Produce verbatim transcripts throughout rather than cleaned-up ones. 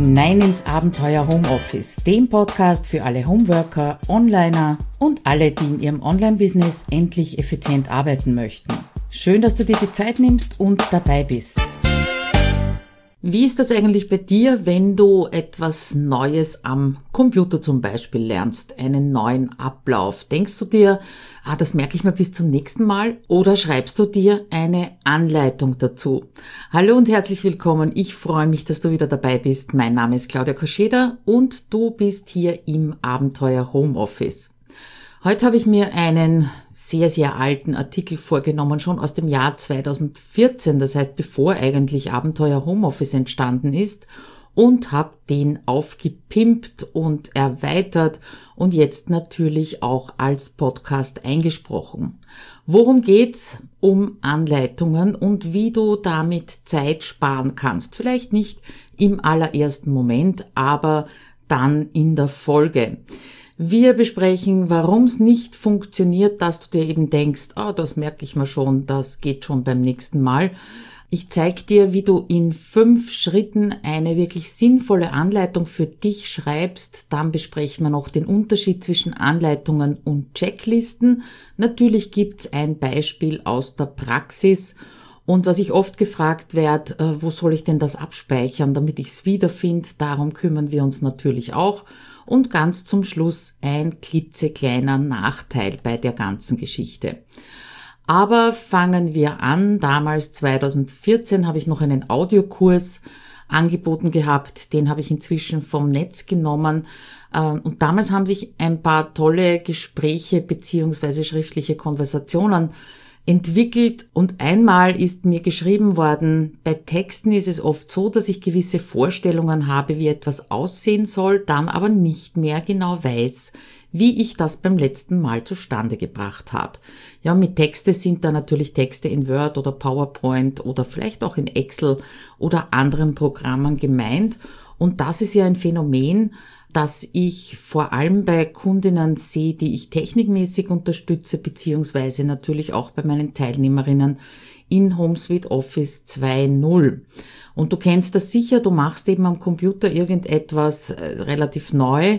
hinein ins Abenteuer Homeoffice, dem Podcast für alle Homeworker, Onliner und alle, die in ihrem Online-Business endlich effizient arbeiten möchten. Schön, dass du dir die Zeit nimmst und dabei bist. Wie ist das eigentlich bei dir, wenn du etwas Neues am Computer zum Beispiel lernst, einen neuen Ablauf? Denkst du dir, ah, das merke ich mir bis zum nächsten Mal, oder schreibst du dir eine Anleitung dazu? Hallo und herzlich willkommen. Ich freue mich, dass du wieder dabei bist. Mein Name ist Claudia Koscheda und du bist hier im Abenteuer Homeoffice. Heute habe ich mir einen sehr, sehr alten Artikel vorgenommen, schon aus dem Jahr zweitausendvierzehn, das heißt bevor eigentlich Abenteuer Homeoffice entstanden ist, und habe den aufgepimpt und erweitert und jetzt natürlich auch als Podcast eingesprochen. Worum geht's? Um Anleitungen und wie du damit Zeit sparen kannst. Vielleicht nicht im allerersten Moment, aber dann in der Folge. Wir besprechen, warum es nicht funktioniert, dass du dir eben denkst, ah, das merke ich mir schon, das geht schon beim nächsten Mal. Ich zeige dir, wie du in fünf Schritten eine wirklich sinnvolle Anleitung für dich schreibst. Dann besprechen wir noch den Unterschied zwischen Anleitungen und Checklisten. Natürlich gibt's ein Beispiel aus der Praxis. Und was ich oft gefragt werde, äh, wo soll ich denn das abspeichern, damit ich es wiederfinde, darum kümmern wir uns natürlich auch. Und ganz zum Schluss ein klitzekleiner Nachteil bei der ganzen Geschichte. Aber fangen wir an. Damals zweitausendvierzehn habe ich noch einen Audiokurs angeboten gehabt. Den habe ich inzwischen vom Netz genommen. Und damals haben sich ein paar tolle Gespräche beziehungsweise schriftliche Konversationen entwickelt, und einmal ist mir geschrieben worden, bei Texten ist es oft so, dass ich gewisse Vorstellungen habe, wie etwas aussehen soll, dann aber nicht mehr genau weiß, wie ich das beim letzten Mal zustande gebracht habe. Ja, mit Texte sind da natürlich Texte in Word oder PowerPoint oder vielleicht auch in Excel oder anderen Programmen gemeint, und das ist ja ein Phänomen, dass ich vor allem bei Kundinnen sehe, die ich technikmäßig unterstütze, beziehungsweise natürlich auch bei meinen Teilnehmerinnen in HomeSuite Office zwei Punkt null. Und du kennst das sicher, du machst eben am Computer irgendetwas äh, relativ neu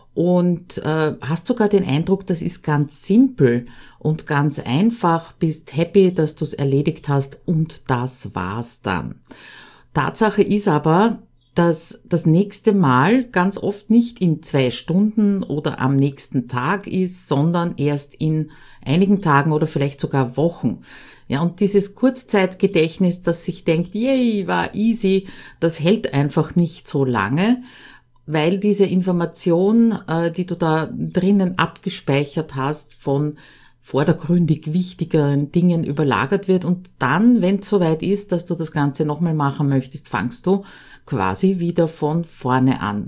und äh, hast sogar den Eindruck, das ist ganz simpel und ganz einfach, bist happy, dass du es erledigt hast, und das war's dann. Tatsache ist aber, dass das nächste Mal ganz oft nicht in zwei Stunden oder am nächsten Tag ist, sondern erst in einigen Tagen oder vielleicht sogar Wochen. Ja, und dieses Kurzzeitgedächtnis, das sich denkt, yay, war easy, das hält einfach nicht so lange, weil diese Information, äh, die du da drinnen abgespeichert hast, von vordergründig wichtigeren Dingen überlagert wird, und dann, wenn es soweit ist, dass du das Ganze nochmal machen möchtest, fangst du quasi wieder von vorne an.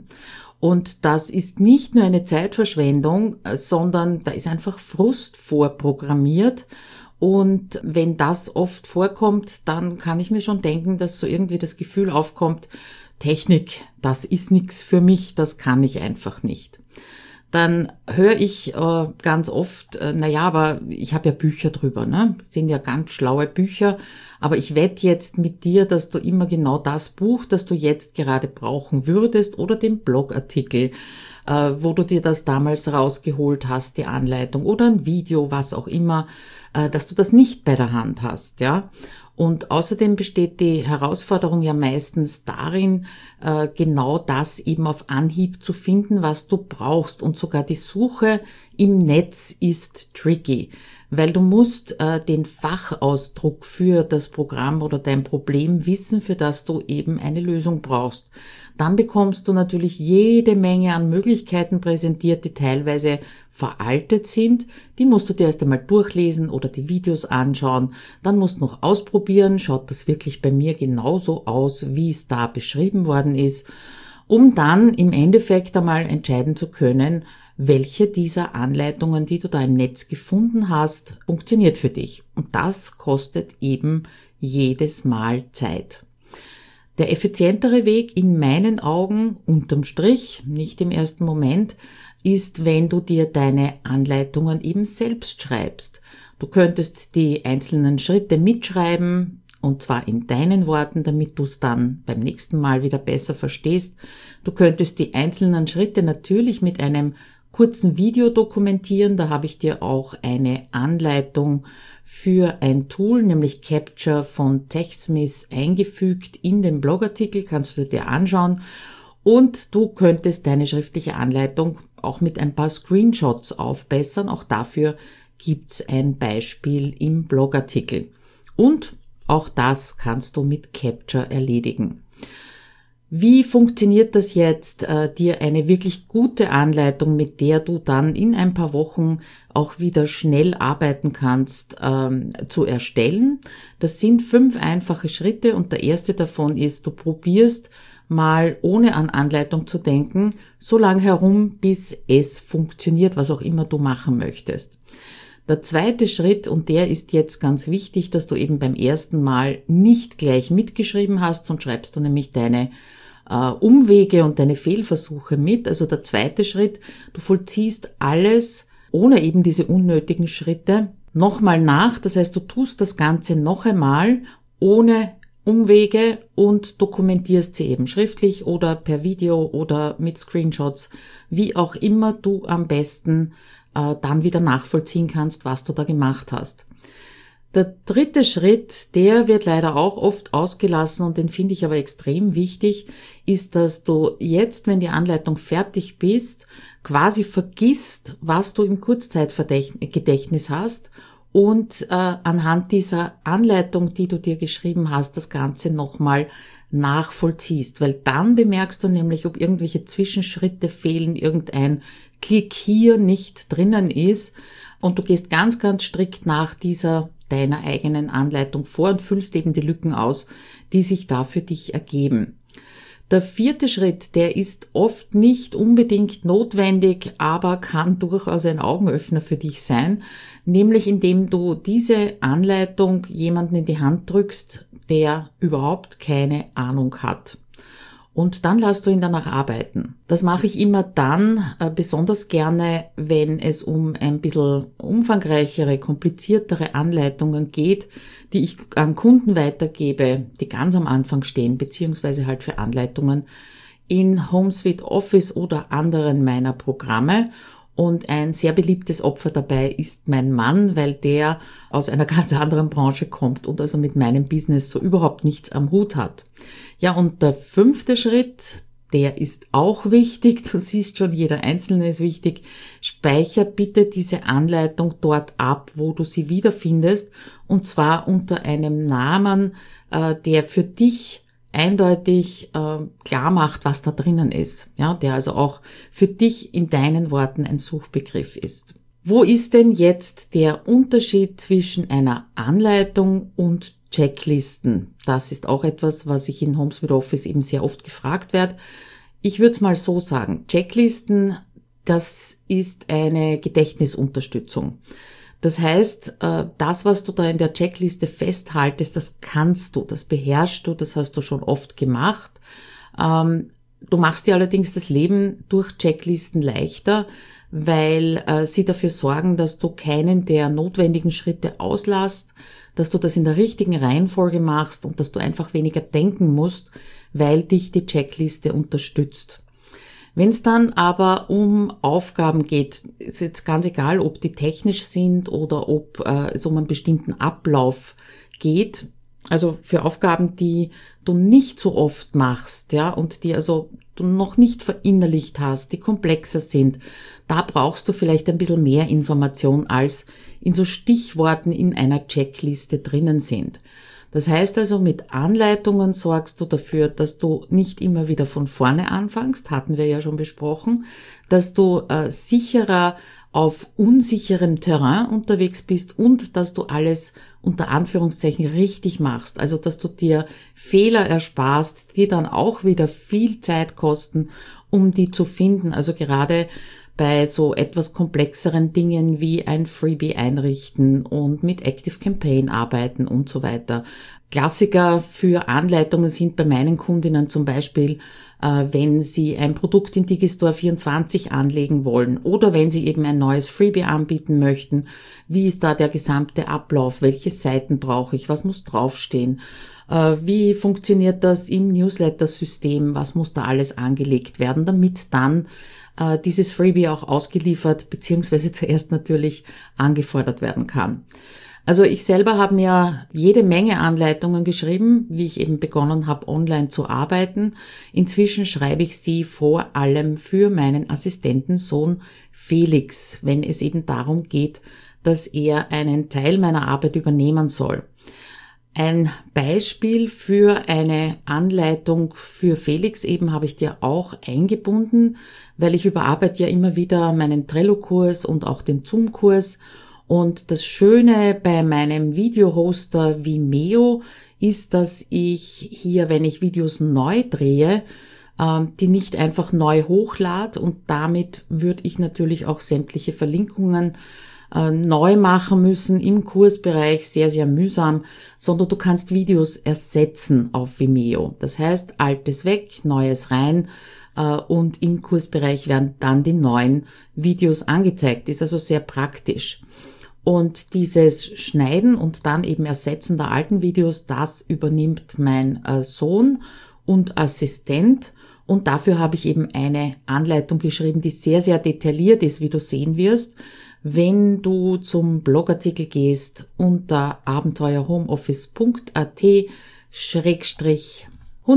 Und das ist nicht nur eine Zeitverschwendung, sondern da ist einfach Frust vorprogrammiert. Und wenn das oft vorkommt, dann kann ich mir schon denken, dass so irgendwie das Gefühl aufkommt, Technik, das ist nichts für mich, das kann ich einfach nicht. Dann höre ich äh, ganz oft, äh, naja, aber ich habe ja Bücher drüber, ne? Das sind ja ganz schlaue Bücher, aber ich wette jetzt mit dir, dass du immer genau das Buch, das du jetzt gerade brauchen würdest, oder den Blogartikel, äh, wo du dir das damals rausgeholt hast, die Anleitung oder ein Video, was auch immer, äh, dass du das nicht bei der Hand hast, ja? Und außerdem besteht die Herausforderung ja meistens darin, äh, genau das eben auf Anhieb zu finden, was du brauchst. Und sogar die Suche im Netz ist tricky, weil du musst äh, den Fachausdruck für das Programm oder dein Problem wissen, für das du eben eine Lösung brauchst. Dann bekommst du natürlich jede Menge an Möglichkeiten präsentiert, die teilweise veraltet sind. Die musst du dir erst einmal durchlesen oder die Videos anschauen. Dann musst du noch ausprobieren, schaut das wirklich bei mir genauso aus, wie es da beschrieben worden ist, um dann im Endeffekt einmal entscheiden zu können, welche dieser Anleitungen, die du da im Netz gefunden hast, funktioniert für dich. Und das kostet eben jedes Mal Zeit. Der effizientere Weg in meinen Augen, unterm Strich, nicht im ersten Moment, ist, wenn du dir deine Anleitungen eben selbst schreibst. Du könntest die einzelnen Schritte mitschreiben und zwar in deinen Worten, damit du es dann beim nächsten Mal wieder besser verstehst. Du könntest die einzelnen Schritte natürlich mit einem kurzen Video dokumentieren. Da habe ich dir auch eine Anleitung für ein Tool, nämlich Capture von TechSmith, eingefügt in den Blogartikel, kannst du dir anschauen. Und du könntest deine schriftliche Anleitung auch mit ein paar Screenshots aufbessern. Auch dafür gibt's ein Beispiel im Blogartikel. Und auch das kannst du mit Capture erledigen. Wie funktioniert das jetzt, äh, dir eine wirklich gute Anleitung, mit der du dann in ein paar Wochen auch wieder schnell arbeiten kannst, ähm, zu erstellen? Das sind fünf einfache Schritte und der erste davon ist, du probierst mal ohne an Anleitung zu denken, so lange herum, bis es funktioniert, was auch immer du machen möchtest. Der zweite Schritt, und der ist jetzt ganz wichtig, dass du eben beim ersten Mal nicht gleich mitgeschrieben hast, sonst schreibst du nämlich deine äh, Umwege und deine Fehlversuche mit. Also der zweite Schritt, du vollziehst alles ohne eben diese unnötigen Schritte nochmal nach. Das heißt, du tust das Ganze noch einmal ohne Umwege und dokumentierst sie eben schriftlich oder per Video oder mit Screenshots, wie auch immer du am besten äh, dann wieder nachvollziehen kannst, was du da gemacht hast. Der dritte Schritt, der wird leider auch oft ausgelassen und den finde ich aber extrem wichtig, ist, dass du jetzt, wenn die Anleitung fertig bist, quasi vergisst, was du im Kurzzeitgedächtnis hast und äh, anhand dieser Anleitung, die du dir geschrieben hast, das Ganze nochmal nachvollziehst. Weil dann bemerkst du nämlich, ob irgendwelche Zwischenschritte fehlen, irgendein Klick hier nicht drinnen ist. Und du gehst ganz, ganz strikt nach dieser deiner eigenen Anleitung vor und füllst eben die Lücken aus, die sich da für dich ergeben. Der vierte Schritt, der ist oft nicht unbedingt notwendig, aber kann durchaus ein Augenöffner für dich sein, nämlich indem du diese Anleitung jemanden in die Hand drückst, der überhaupt keine Ahnung hat. Und dann lässt du ihn danach arbeiten. Das mache ich immer dann äh, besonders gerne, wenn es um ein bisschen umfangreichere, kompliziertere Anleitungen geht, die ich an Kunden weitergebe, die ganz am Anfang stehen, beziehungsweise halt für Anleitungen in HomeSuite Office oder anderen meiner Programme. Und ein sehr beliebtes Opfer dabei ist mein Mann, weil der aus einer ganz anderen Branche kommt und also mit meinem Business so überhaupt nichts am Hut hat. Ja, und der fünfte Schritt, der ist auch wichtig. Du siehst schon, jeder einzelne ist wichtig. Speicher bitte diese Anleitung dort ab, wo du sie wiederfindest, und zwar unter einem Namen, äh, der für dich eindeutig äh, klar macht, was da drinnen ist, ja, der also auch für dich in deinen Worten ein Suchbegriff ist. Wo ist denn jetzt der Unterschied zwischen einer Anleitung und Checklisten? Das ist auch etwas, was ich in HomeSuite Office eben sehr oft gefragt werde. Ich würde es mal so sagen, Checklisten, das ist eine Gedächtnisunterstützung. Das heißt, das, was du da in der Checkliste festhaltest, das kannst du, das beherrschst du, das hast du schon oft gemacht. Du machst dir allerdings das Leben durch Checklisten leichter, weil sie dafür sorgen, dass du keinen der notwendigen Schritte auslässt, dass du das in der richtigen Reihenfolge machst und dass du einfach weniger denken musst, weil dich die Checkliste unterstützt. Wenn es dann aber um Aufgaben geht, ist jetzt ganz egal, ob die technisch sind oder ob äh, es um einen bestimmten Ablauf geht. Also für Aufgaben, die du nicht so oft machst, ja, und die also du noch nicht verinnerlicht hast, die komplexer sind, da brauchst du vielleicht ein bisschen mehr Information, als in so Stichworten in einer Checkliste drinnen sind. Das heißt also, mit Anleitungen sorgst du dafür, dass du nicht immer wieder von vorne anfängst, hatten wir ja schon besprochen, dass du äh, sicherer auf unsicherem Terrain unterwegs bist und dass du alles unter Anführungszeichen richtig machst. Also, dass du dir Fehler ersparst, die dann auch wieder viel Zeit kosten, um die zu finden. Also gerade bei so etwas komplexeren Dingen wie ein Freebie einrichten und mit Active Campaign arbeiten und so weiter. Klassiker für Anleitungen sind bei meinen Kundinnen zum Beispiel, äh, wenn sie ein Produkt in Digistore vierundzwanzig anlegen wollen oder wenn sie eben ein neues Freebie anbieten möchten. Wie ist da der gesamte Ablauf? Welche Seiten brauche ich? Was muss draufstehen? Äh, wie funktioniert das im Newsletter-System? Was muss da alles angelegt werden, damit dann äh, dieses Freebie auch ausgeliefert bzw. zuerst natürlich angefordert werden kann? Also ich selber habe mir jede Menge Anleitungen geschrieben, wie ich eben begonnen habe, online zu arbeiten. Inzwischen schreibe ich sie vor allem für meinen Assistentensohn Felix, wenn es eben darum geht, dass er einen Teil meiner Arbeit übernehmen soll. Ein Beispiel für eine Anleitung für Felix eben habe ich dir auch eingebunden, weil ich überarbeite ja immer wieder meinen Trello-Kurs und auch den Zoom-Kurs. Und das Schöne bei meinem Video-Hoster Vimeo ist, dass ich hier, wenn ich Videos neu drehe, die nicht einfach neu hochlade und damit würde ich natürlich auch sämtliche Verlinkungen neu machen müssen im Kursbereich, sehr, sehr mühsam, sondern du kannst Videos ersetzen auf Vimeo. Das heißt, altes weg, neues rein und im Kursbereich werden dann die neuen Videos angezeigt. Ist also sehr praktisch. Und dieses Schneiden und dann eben Ersetzen der alten Videos, das übernimmt mein äh, Sohn und Assistent. Und dafür habe ich eben eine Anleitung geschrieben, die sehr, sehr detailliert ist, wie du sehen wirst. Wenn du zum Blogartikel gehst unter abenteuerhomeoffice punkt a t schrägstrich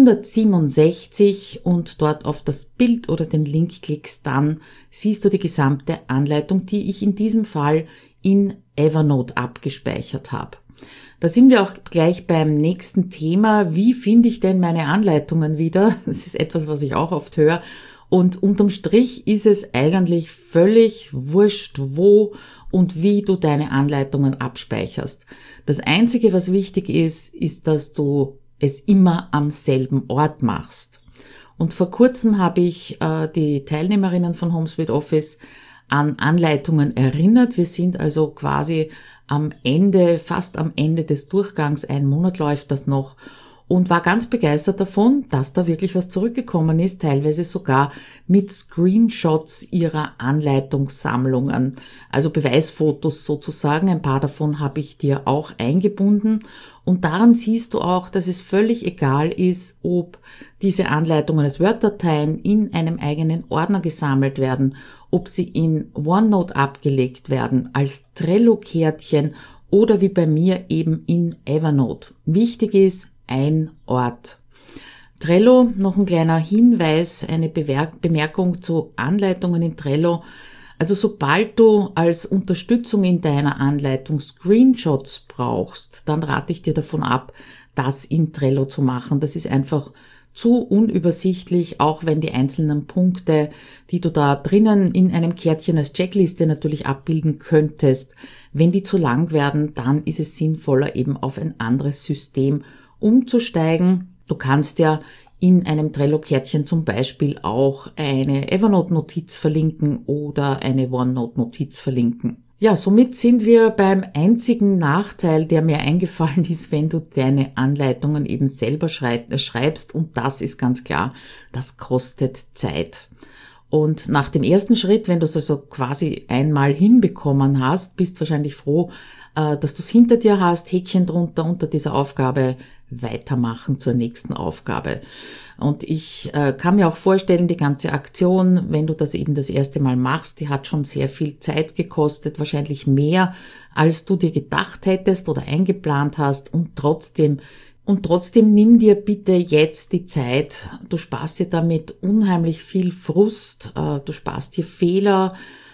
hundertsiebenundsechzig und dort auf das Bild oder den Link klickst, dann siehst du die gesamte Anleitung, die ich in diesem Fall in Evernote abgespeichert habe. Da sind wir auch gleich beim nächsten Thema. Wie finde ich denn meine Anleitungen wieder? Das ist etwas, was ich auch oft höre. Und unterm Strich ist es eigentlich völlig wurscht, wo und wie du deine Anleitungen abspeicherst. Das Einzige, was wichtig ist, ist, dass du es immer am selben Ort machst. Und vor kurzem habe ich äh, die Teilnehmerinnen von HomeSuite Office an Anleitungen erinnert. Wir sind also quasi am Ende, fast am Ende des Durchgangs, ein Monat läuft das noch, und war ganz begeistert davon, dass da wirklich was zurückgekommen ist, teilweise sogar mit Screenshots ihrer Anleitungssammlungen, also Beweisfotos sozusagen. Ein paar davon habe ich dir auch eingebunden. Und daran siehst du auch, dass es völlig egal ist, ob diese Anleitungen als Word-Dateien in einem eigenen Ordner gesammelt werden, ob sie in OneNote abgelegt werden, als Trello-Kärtchen oder wie bei mir eben in Evernote. Wichtig ist ein Ort. Trello, noch ein kleiner Hinweis, eine Bemerkung zu Anleitungen in Trello. Also sobald du als Unterstützung in deiner Anleitung Screenshots brauchst, dann rate ich dir davon ab, das in Trello zu machen. Das ist einfach zu unübersichtlich, auch wenn die einzelnen Punkte, die du da drinnen in einem Kärtchen als Checkliste natürlich abbilden könntest, wenn die zu lang werden, dann ist es sinnvoller, eben auf ein anderes System umzusteigen. Du kannst ja in einem Trello-Kärtchen zum Beispiel auch eine Evernote-Notiz verlinken oder eine OneNote-Notiz verlinken. Ja, somit sind wir beim einzigen Nachteil, der mir eingefallen ist, wenn du deine Anleitungen eben selber schreibst, und das ist ganz klar, das kostet Zeit. Und nach dem ersten Schritt, wenn du es also quasi einmal hinbekommen hast, bist wahrscheinlich froh, dass du es hinter dir hast, Häkchen drunter unter dieser Aufgabe, weitermachen zur nächsten Aufgabe. Und ich äh, kann mir auch vorstellen, die ganze Aktion, wenn du das eben das erste Mal machst, die hat schon sehr viel Zeit gekostet, wahrscheinlich mehr, als du dir gedacht hättest oder eingeplant hast, und trotzdem Und trotzdem nimm dir bitte jetzt die Zeit. Du sparst dir damit unheimlich viel Frust, du sparst dir Fehler,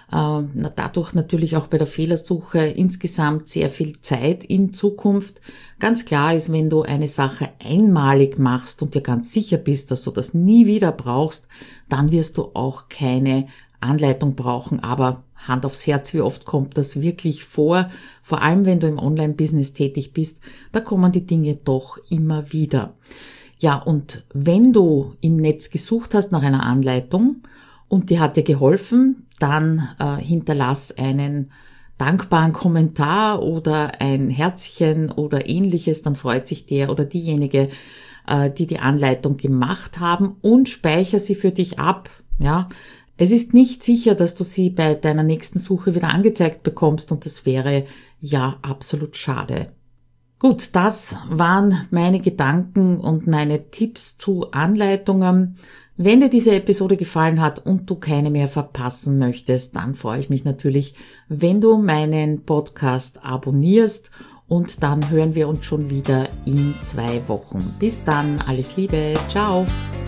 dadurch natürlich auch bei der Fehlersuche insgesamt sehr viel Zeit in Zukunft. Ganz klar ist, wenn du eine Sache einmalig machst und dir ganz sicher bist, dass du das nie wieder brauchst, dann wirst du auch keine Anleitung brauchen. Aber Hand aufs Herz, wie oft kommt das wirklich vor? Vor allem, wenn du im Online-Business tätig bist, da kommen die Dinge doch immer wieder. Ja, und wenn du im Netz gesucht hast nach einer Anleitung und die hat dir geholfen, dann äh, hinterlass einen dankbaren Kommentar oder ein Herzchen oder ähnliches, dann freut sich der oder diejenige, äh, die die Anleitung gemacht haben, und speicher sie für dich ab. Ja, es ist nicht sicher, dass du sie bei deiner nächsten Suche wieder angezeigt bekommst, und das wäre ja absolut schade. Gut, das waren meine Gedanken und meine Tipps zu Anleitungen. Wenn dir diese Episode gefallen hat und du keine mehr verpassen möchtest, dann freue ich mich natürlich, wenn du meinen Podcast abonnierst, und dann hören wir uns schon wieder in zwei Wochen. Bis dann, alles Liebe, ciao!